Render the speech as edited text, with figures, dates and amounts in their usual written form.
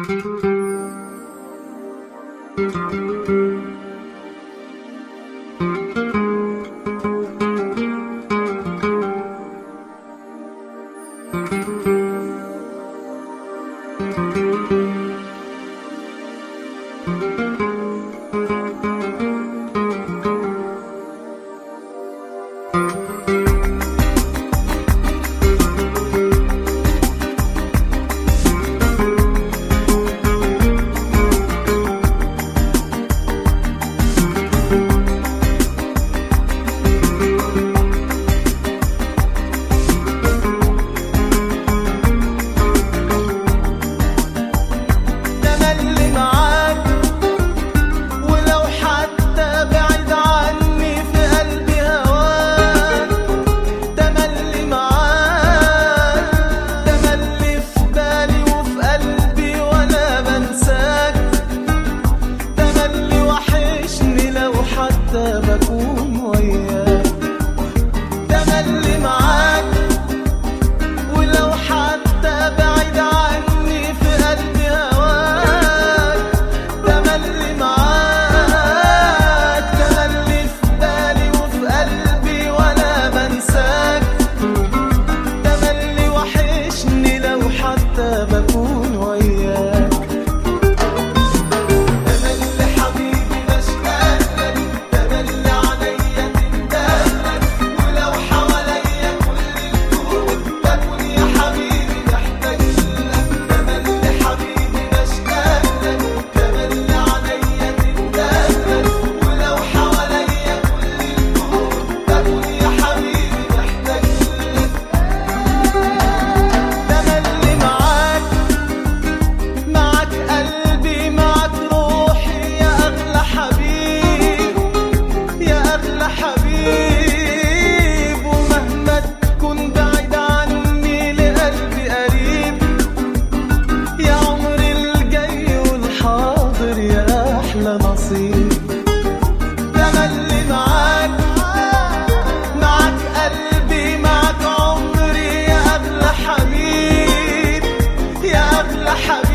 بكون وياك، تملي معاك ولو حتى بعيد عني في قلبي هواك، تملي معاك، تملي في بالي وفي قلبي ولا بنساك، تملي وحشني لو حتى بكون وياك. حبيب ومهما تكون بعيد عني لقلبي قريب، يا عمري الجاي والحاضر يا أحلى نصيب، تملي معاك، معاك قلبي، معاك عمري يا أغلى حبيب، يا أغلى حبيب.